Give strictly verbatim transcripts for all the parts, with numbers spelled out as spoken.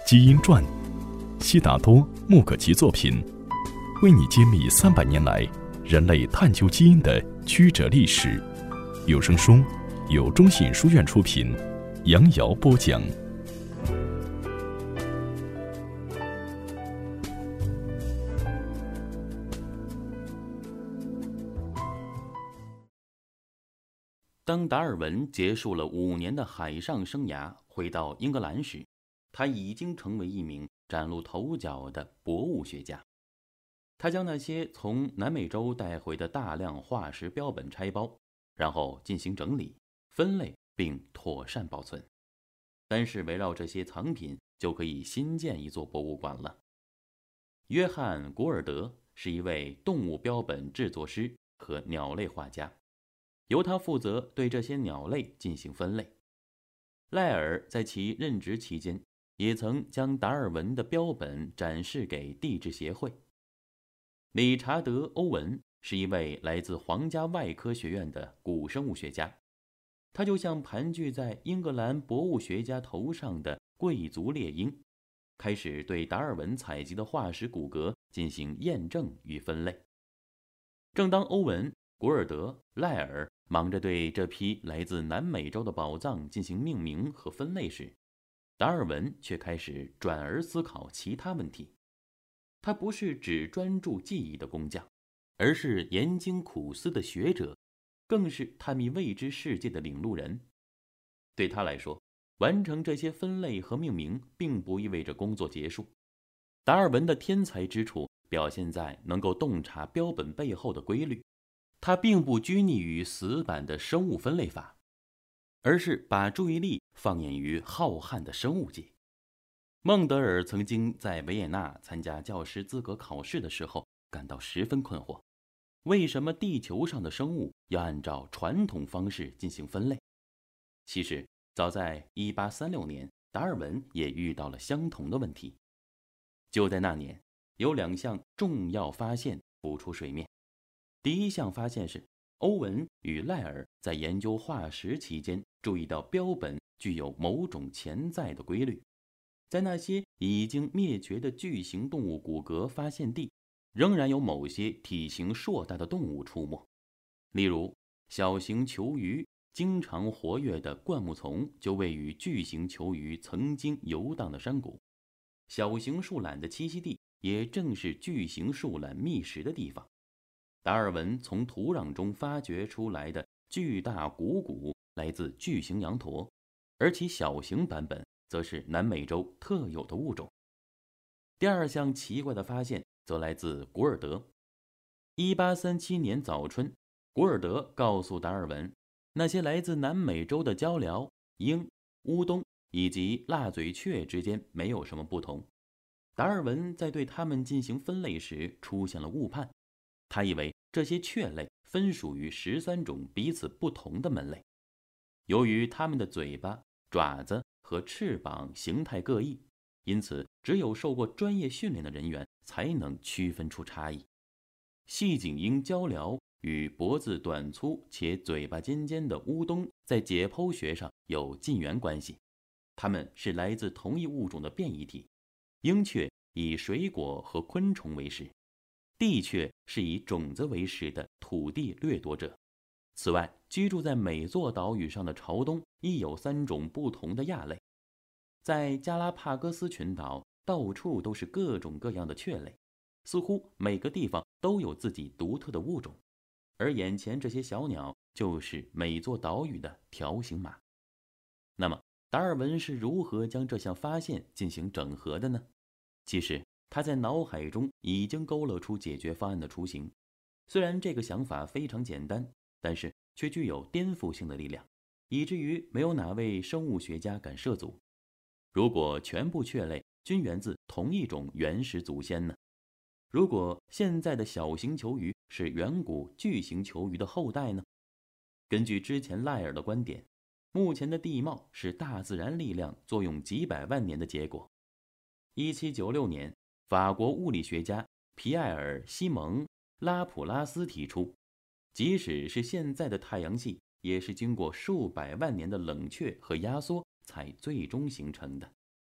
基因传》，悉达多·穆可奇作品，为你揭秘三百年来人类探究基因的曲折历史。有声书由中信书院出品，杨瑶播讲。 当达尔文结束了五年的海上生涯，回到英格兰时，他已经成为一名崭露头角的博物学家。他将那些从南美洲带回的大量化石标本拆包，然后进行整理、分类并妥善保存。单是围绕这些藏品，就可以新建一座博物馆了。约翰·古尔德是一位动物标本制作师和鸟类画家，由他负责对这些鸟类进行分类。赖尔在其任职期间，也曾将达尔文的标本展示给地质协会。理查德·欧文是一位来自皇家外科学院的古生物学家，他就像盘踞在英格兰博物学家头上的贵族猎鹰，开始对达尔文采集的化石骨骼进行验证与分类。正当欧文、古尔德、赖尔忙着对这批来自南美洲的宝藏进行命名和分类时，达尔文却开始转而思考其他问题。他不是只专注记忆的工匠，而是研经苦思的学者，更是探秘未知世界的领路人。对他来说，完成这些分类和命名并不意味着工作结束。达尔文的天才之处表现在能够洞察标本背后的规律。他并不拘泥于死板的生物分类法，而是把注意力放眼于浩瀚的生物界。孟德尔曾经在维也纳参加教师资格考试的时候感到十分困惑，为什么地球上的生物要按照传统方式进行分类？其实早在一八三六年，达尔文也遇到了相同的问题。就在那年，有两项重要发现浮出水面。第一项发现是，欧文与赖尔在研究化石期间注意到标本具有某种潜在的规律。在那些已经灭绝的巨型动物骨骼发现地，仍然有某些体型硕大的动物出没。例如，小型球鱼经常活跃的灌木丛就位于巨型球鱼曾经游荡的山谷。小型树懒的栖息地也正是巨型树懒觅食的地方。达尔文从土壤中发掘出来的巨大股骨来自巨型羊驼，而其小型版本则是南美洲特有的物种。第二项奇怪的发现则来自古尔德。一八三七年早春，古尔德告诉达尔文，那些来自南美洲的鹪鹩、鹰、乌冬以及蜡嘴雀之间没有什么不同。达尔文在对它们进行分类时出现了误判，他以为这些雀类分属于十三种彼此不同的门类。由于它们的嘴巴、爪子和翅膀形态各异，因此只有受过专业训练的人员才能区分出差异。细颈鹰鹪鹩与脖子短粗且嘴巴尖尖的乌冬在解剖学上有近缘关系，它们是来自同一物种的变异体。鹰雀以水果和昆虫为食，地雀是以种子为食的土地掠夺者。此外，居住在每座岛屿上的朝东亦有三种不同的亚类。在加拉帕戈斯群岛，到处都是各种各样的雀类，似乎每个地方都有自己独特的物种。而眼前这些小鸟就是每座岛屿的条形码。那么，达尔文是如何将这项发现进行整合的呢？其实，他在脑海中已经勾勒出解决方案的雏形。虽然这个想法非常简单，但是却具有颠覆性的力量，以至于没有哪位生物学家敢涉足。如果全部雀类均源自同一种原始祖先呢？如果现在的小型球鱼是远古巨型球鱼的后代呢？根据之前赖尔的观点，目前的地貌是大自然力量作用几百万年的结果。一七九六年，法国物理学家皮埃尔·西蒙·拉普拉斯提出，即使是现在的太阳系，也是经过数百万年的冷却和压缩才最终形成的。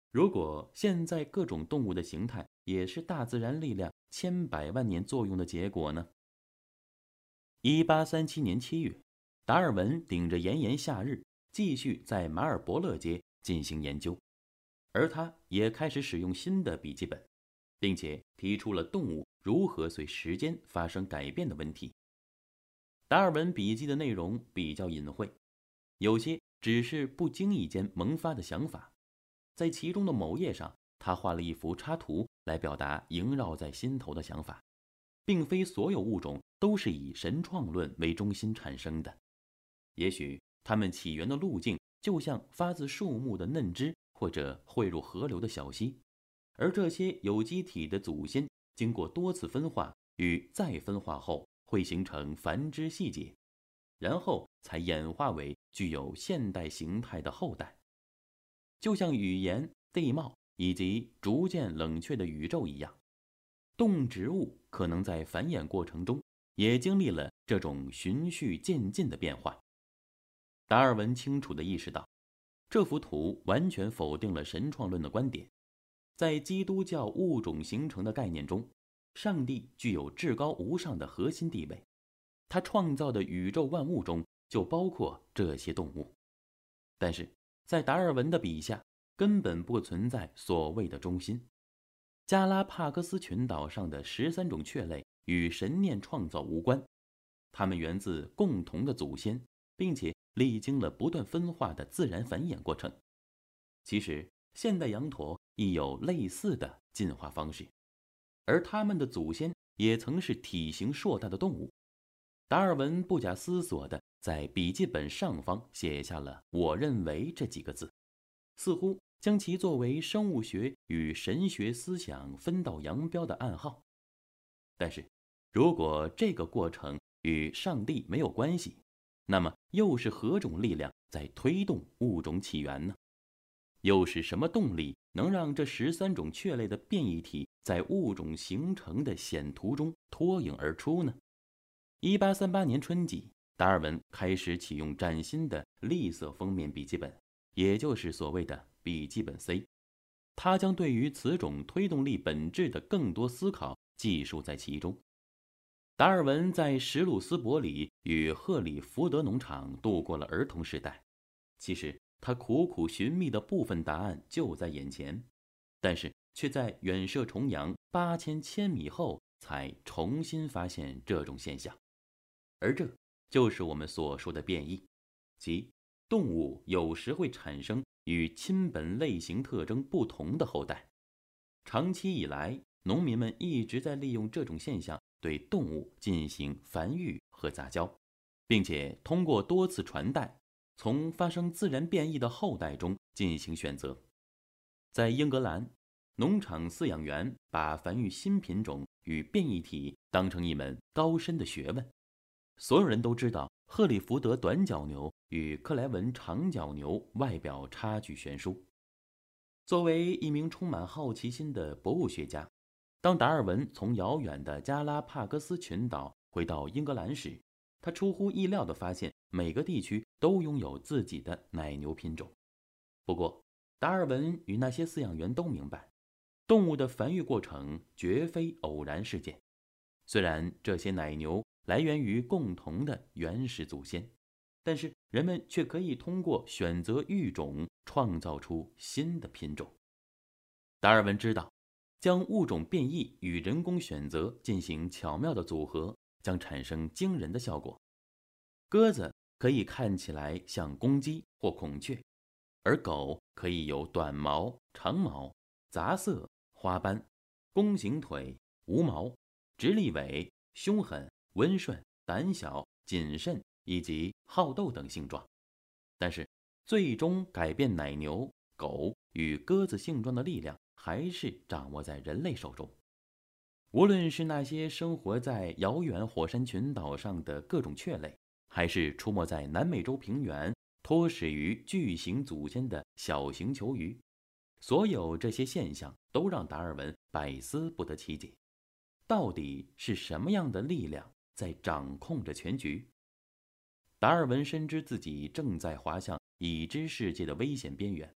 如果现在各种动物的形态也是大自然力量千百万年作用的结果呢？一八三七年七月，达尔文顶着炎炎夏日，继续在马尔伯勒街进行研究，而他也开始使用新的笔记本，并且提出了动物如何随时间发生改变的问题。达尔文笔记的内容比较隐晦，有些只是不经意间萌发的想法。在其中的某页上，他画了一幅插图来表达萦绕在心头的想法，并非所有物种都是以神创论为中心产生的，也许它们起源的路径就像发自树木的嫩枝或者汇入河流的小溪，而这些有机体的祖先经过多次分化与再分化后会形成繁殖细节，然后才演化为具有现代形态的后代。就像语言、地貌以及逐渐冷却的宇宙一样，动植物可能在繁衍过程中也经历了这种循序渐进的变化。达尔文清楚地意识到，这幅图完全否定了神创论的观点。在基督教物种形成的概念中，上帝具有至高无上的核心地位，他创造的宇宙万物中就包括这些动物。但是在达尔文的笔下，根本不存在所谓的中心。加拉帕戈斯群岛上的十三种雀类与神念创造无关，它们源自共同的祖先，并且历经了不断分化的自然繁衍过程。其实，现代羊驼亦有类似的进化方式，而它们的祖先也曾是体型硕大的动物。达尔文不假思索地在笔记本上方写下了“我认为”这几个字，似乎将其作为生物学与神学思想分道扬镳的暗号。但是，如果这个过程与上帝没有关系，那么又是何种力量在推动物种起源呢？又是什么动力能让这十三种雀类的变异体在物种形成的险途中脱颖而出呢？一八三八年春季，达尔文开始启用崭新的绿色封面笔记本，也就是所谓的笔记本 C。 他将对于此种推动力本质的更多思考记述在其中。达尔文在史鲁斯伯里与赫里福德农场度过了儿童时代，其实他苦苦寻觅的部分答案就在眼前，但是却在远涉重洋八千千米后才重新发现这种现象。而这就是我们所说的变异，即动物有时会产生与亲本类型特征不同的后代。长期以来，农民们一直在利用这种现象对动物进行繁育和杂交，并且通过多次传代，从发生自然变异的后代中进行选择。在英格兰，农场饲养员把繁育新品种与变异体当成一门高深的学问。所有人都知道赫里福德短角牛与克莱文长角牛外表差距悬殊。作为一名充满好奇心的博物学家，当达尔文从遥远的加拉帕戈斯群岛回到英格兰时，他出乎意料地发现每个地区都拥有自己的奶牛品种。不过，达尔文与那些饲养员都明白，动物的繁育过程绝非偶然事件。虽然这些奶牛来源于共同的原始祖先，但是人们却可以通过选择育种创造出新的品种。达尔文知道，将物种变异与人工选择进行巧妙的组合，将产生惊人的效果。鸽子可以看起来像公鸡或孔雀，而狗可以有短毛、长毛、杂色、花斑、弓形腿、无毛、直立尾、凶狠、温顺、胆小、谨慎以及好斗等性状。但是，最终改变奶牛、狗与鸽子性状的力量还是掌握在人类手中。无论是那些生活在遥远火山群岛上的各种雀类，还是出没在南美洲平原托始于巨型祖先的小型球鱼，所有这些现象都让达尔文百思不得其解。到底是什么样的力量在掌控着全局？达尔文深知自己正在滑向已知世界的危险边缘，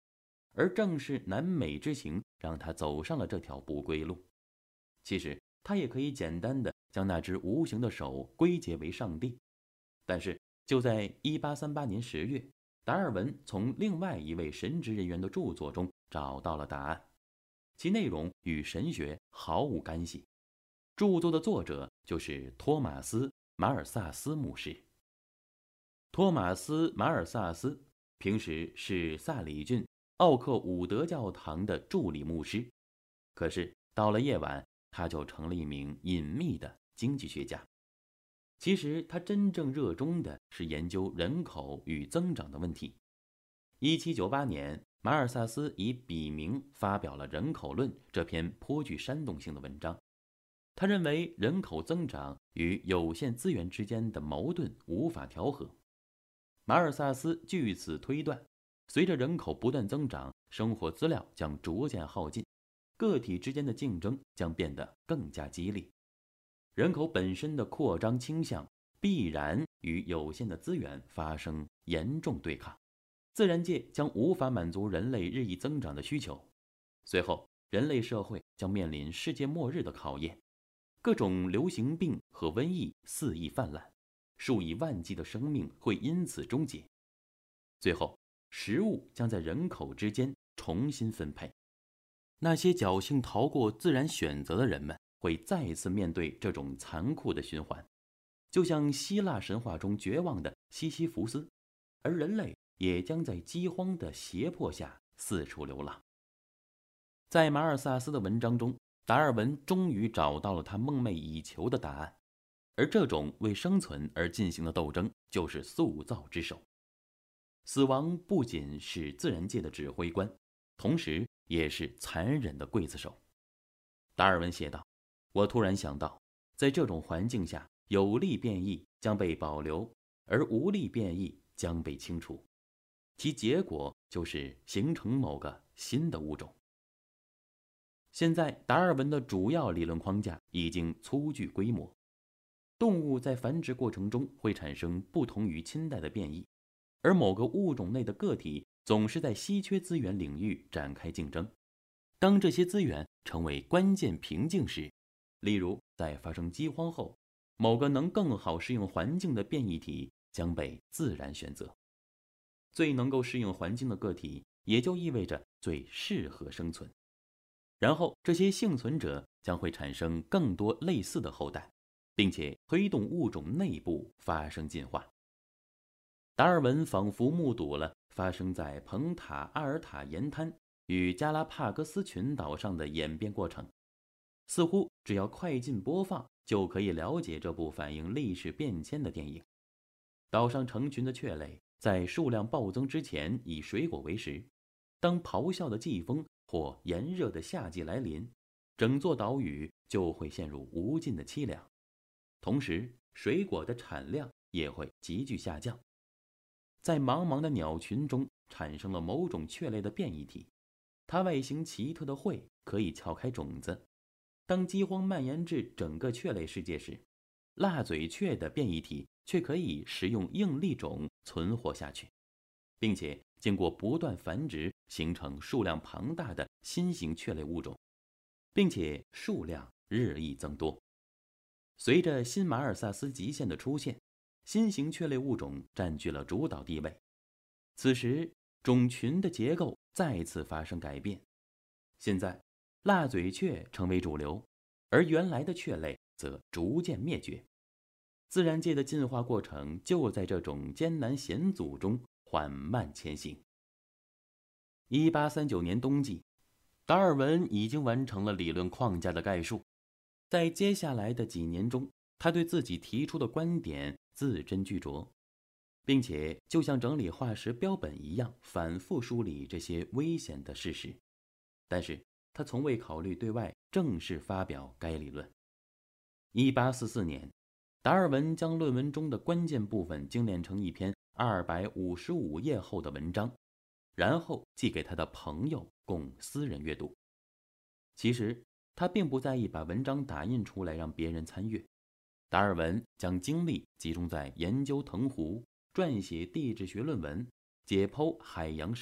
而正是南美之行让他走上了这条不归路。其实他也可以简单的将那只无形的手归结为上帝，但是就在一八三八年十月，达尔文从另外一位神职人员的著作中找到了答案，其内容与神学毫无干系。著作的作者就是托马斯·马尔萨斯牧师。托马斯·马尔萨斯平时是萨里郡奥克伍德教堂的助理牧师，可是到了夜晚，他就成了一名隐秘的经济学家。其实他真正热衷的是研究人口与增长的问题。一七九八年，马尔萨斯以笔名发表了《人口论》这篇颇具煽动性的文章。他认为人口增长与有限资源之间的矛盾无法调和。马尔萨斯据此推断，随着人口不断增长，生活资料将逐渐耗尽，个体之间的竞争将变得更加激烈。人口本身的扩张倾向必然与有限的资源发生严重对抗，自然界将无法满足人类日益增长的需求。随后，人类社会将面临世界末日的考验，各种流行病和瘟疫肆意泛滥，数以万计的生命会因此终结。最后，食物将在人口之间重新分配。那些侥幸逃过自然选择的人们会再一次面对这种残酷的循环，就像希腊神话中绝望的西西弗斯，而人类也将在饥荒的胁迫下四处流浪。在马尔萨斯的文章中，达尔文终于找到了他梦寐以求的答案，而这种为生存而进行的斗争就是塑造之手。死亡不仅是自然界的指挥官，同时也是残忍的刽子手。达尔文写道，我突然想到，在这种环境下，有利变异将被保留，而无利变异将被清除，其结果就是形成某个新的物种。现在达尔文的主要理论框架已经粗具规模，动物在繁殖过程中会产生不同于亲代的变异，而某个物种内的个体总是在稀缺资源领域展开竞争。当这些资源成为关键瓶颈时，例如在发生饥荒后，某个能更好适应环境的变异体将被自然选择。最能够适应环境的个体也就意味着最适合生存，然后这些幸存者将会产生更多类似的后代，并且推动物种内部发生进化。达尔文仿佛目睹了发生在蓬塔阿尔塔沿滩与加拉帕戈斯群岛上的演变过程，似乎只要快进播放就可以了解这部反映历史变迁的电影。岛上成群的雀类在数量暴增之前以水果为食，当咆哮的季风或炎热的夏季来临，整座岛屿就会陷入无尽的凄凉，同时水果的产量也会急剧下降。在茫茫的鸟群中产生了某种雀类的变异体，它外形奇特的喙可以撬开种子。当饥荒蔓延至整个雀类世界时，蜡嘴雀的变异体却可以食用硬粒种存活下去，并且经过不断繁殖形成数量庞大的新型雀类物种，并且数量日益增多。随着新马尔萨斯极限的出现，新型雀类物种占据了主导地位。此时种群的结构再次发生改变，现在蜡嘴雀成为主流，而原来的雀类则逐渐灭绝。自然界的进化过程就在这种艰难险阻中缓慢前行。一八三九年冬季，达尔文已经完成了理论框架的概述。在接下来的几年中，他对自己提出的观点字斟句酌，并且就像整理化石标本一样反复梳理这些危险的事实。但是他从未考虑对外正式发表该理论。一八四四年，达尔文将论文中的关键部分精炼成一篇二百五十五页厚的文章，然后寄给他的朋友供私人阅读。其实他并不在意把文章打印出来让别人参阅。达尔文将精力集中在研究藤壶、撰写地质学论文、解剖海洋生物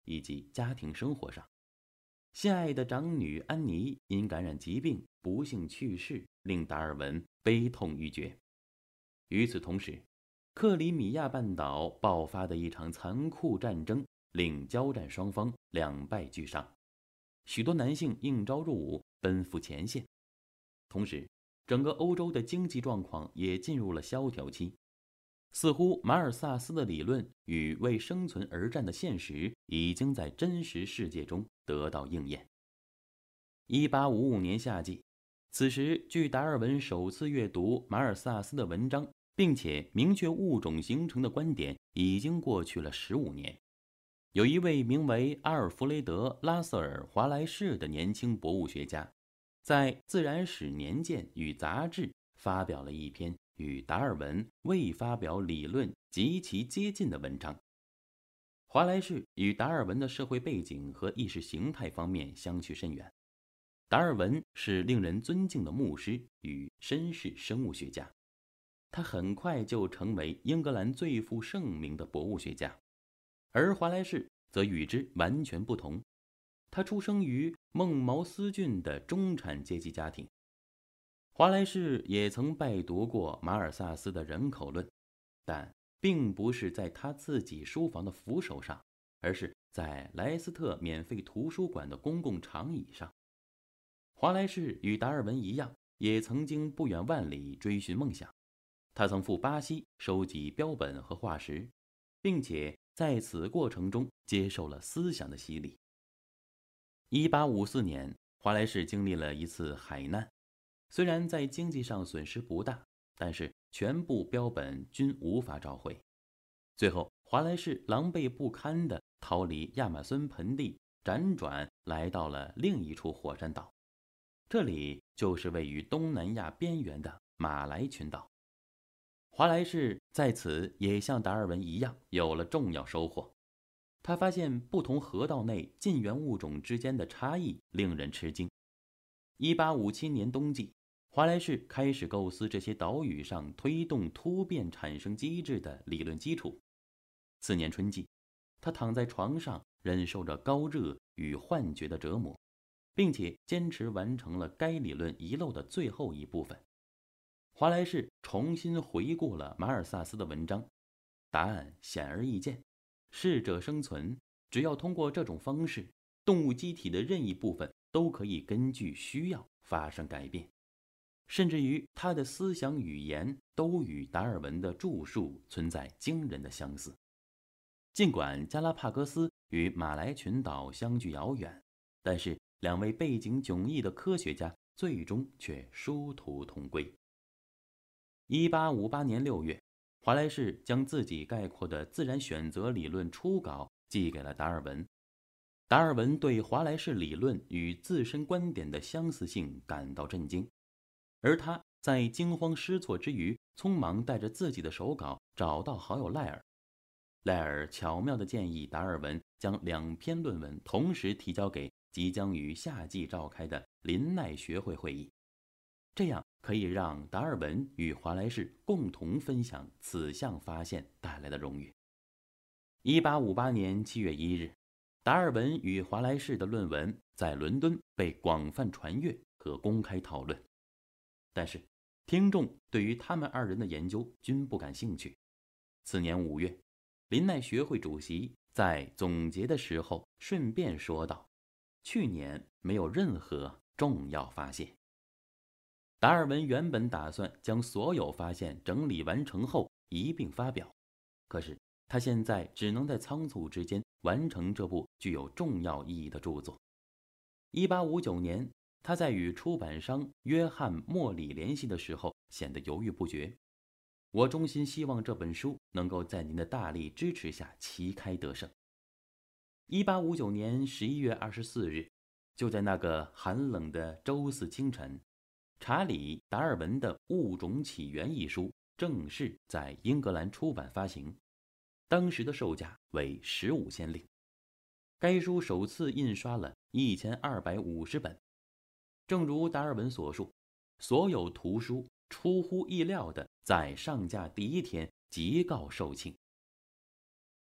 以及家庭生活上。心爱的长女安妮因感染疾病不幸去世，令达尔文悲痛欲绝。与此同时，克里米亚半岛爆发的一场残酷战争令交战双方两败俱伤，许多男性应召入伍，奔赴前线。同时，整个欧洲的经济状况也进入了萧条期，似乎马尔萨斯的理论与为生存而战的现实已经在真实世界中得到应验。一八五五年夏季，此时距达尔文首次阅读马尔萨斯的文章并且明确物种形成的观点已经过去了十五年。有一位名为阿尔弗雷德·拉瑟尔·华莱士的年轻博物学家，在《自然史年鉴与杂志》发表了一篇与达尔文未发表理论极其接近的文章。华莱士与达尔文的社会背景和意识形态方面相去甚远。达尔文是令人尊敬的牧师与绅士生物学家，他很快就成为英格兰最负盛名的博物学家。而华莱士则与之完全不同，他出生于孟茅斯郡的中产阶级家庭。华莱士也曾拜读过马尔萨斯的人口论，但并不是在他自己书房的扶手上，而是在莱斯特免费图书馆的公共长椅上。华莱士与达尔文一样，也曾经不远万里追寻梦想。他曾赴巴西收集标本和化石，并且在此过程中接受了思想的洗礼。一八五四年，华莱士经历了一次海难，虽然在经济上损失不大，但是全部标本均无法找回。最后，华莱士狼狈不堪地逃离亚马孙盆地，辗转来到了另一处火山岛，这里就是位于东南亚边缘的马来群岛。华莱士在此也像达尔文一样有了重要收获。他发现不同河道内近缘物种之间的差异令人吃惊。一八五七年冬季，华莱士开始构思这些岛屿上推动突变产生机制的理论基础。次年春季，他躺在床上忍受着高热与幻觉的折磨，并且坚持完成了该理论遗漏的最后一部分。华莱士重新回顾了马尔萨斯的文章，答案显而易见：适者生存。只要通过这种方式，动物机体的任意部分都可以根据需要发生改变。甚至于他的思想语言都与达尔文的著述存在惊人的相似。尽管加拉帕戈斯与马来群岛相距遥远，但是两位背景迥异的科学家最终却殊途同归。一八五八年六月，华莱士将自己概括的自然选择理论初稿寄给了达尔文。达尔文对华莱士理论与自身观点的相似性感到震惊，而他在惊慌失措之余，匆忙带着自己的手稿找到好友赖尔。赖尔巧妙地建议达尔文将两篇论文同时提交给即将于夏季召开的林奈学会会议，这样可以让达尔文与华莱士共同分享此项发现带来的荣誉。一八五八年七月一日，达尔文与华莱士的论文在伦敦被广泛传阅和公开讨论，但是听众对于他们二人的研究均不感兴趣。次年五月，林奈学会主席在总结的时候顺便说道：去年没有任何重要发现。达尔文原本打算将所有发现整理完成后一并发表，可是他现在只能在仓促之间完成这部具有重要意义的著作。一八五九年，他在与出版商约翰·莫里联系的时候显得犹豫不决。我衷心希望这本书能够在您的大力支持下旗开得胜。一八五九年十一月二十四日，就在那个寒冷的周四清晨，查理·达尔文的《物种起源》一书正式在英格兰出版发行，当时的售价为十五先令。该书首次印刷了一千二百五十本。正如达尔文所述，所有图书出乎意料的在上架第一天即告售罄。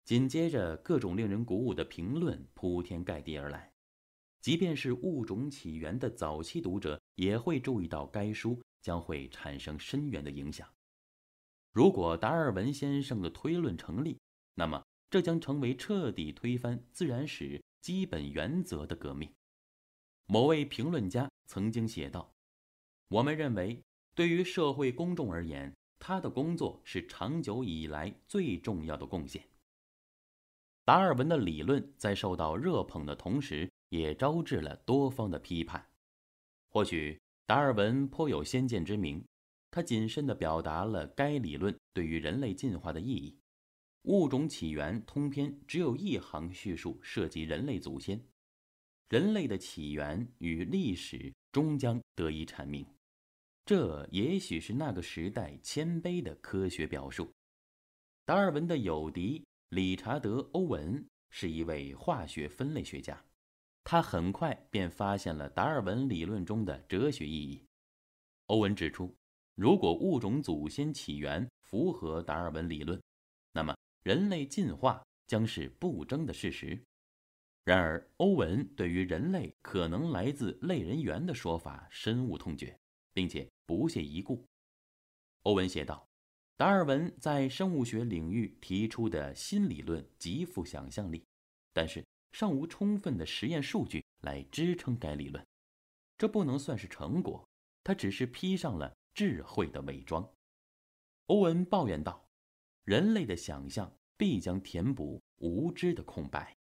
紧接着，各种令人鼓舞的评论铺天盖地而来。即便是物种起源的早期读者，也会注意到该书将会产生深远的影响。如果达尔文先生的推论成立，那么这将成为彻底推翻自然史基本原则的革命。某位评论家曾经写道：我们认为，对于社会公众而言，他的工作是长久以来最重要的贡献。达尔文的理论在受到热捧的同时，也招致了多方的批判。或许达尔文颇有先见之明，他谨慎地表达了该理论对于人类进化的意义。物种起源通篇只有一行叙述涉及人类祖先，人类的起源与历史终将得以阐明。这也许是那个时代谦卑的科学表述。达尔文的友敌理查德·欧文是一位化学分类学家，他很快便发现了达尔文理论中的哲学意义。欧文指出，如果物种祖先起源符合达尔文理论，那么人类进化将是不争的事实。然而，欧文对于人类可能来自类人猿的说法深恶痛绝，并且不屑一顾。欧文写道，达尔文在生物学领域提出的新理论极富想象力，但是尚无充分的实验数据来支撑该理论，这不能算是成果，它只是披上了智慧的伪装。欧文抱怨道，人类的想象必将填补无知的空白。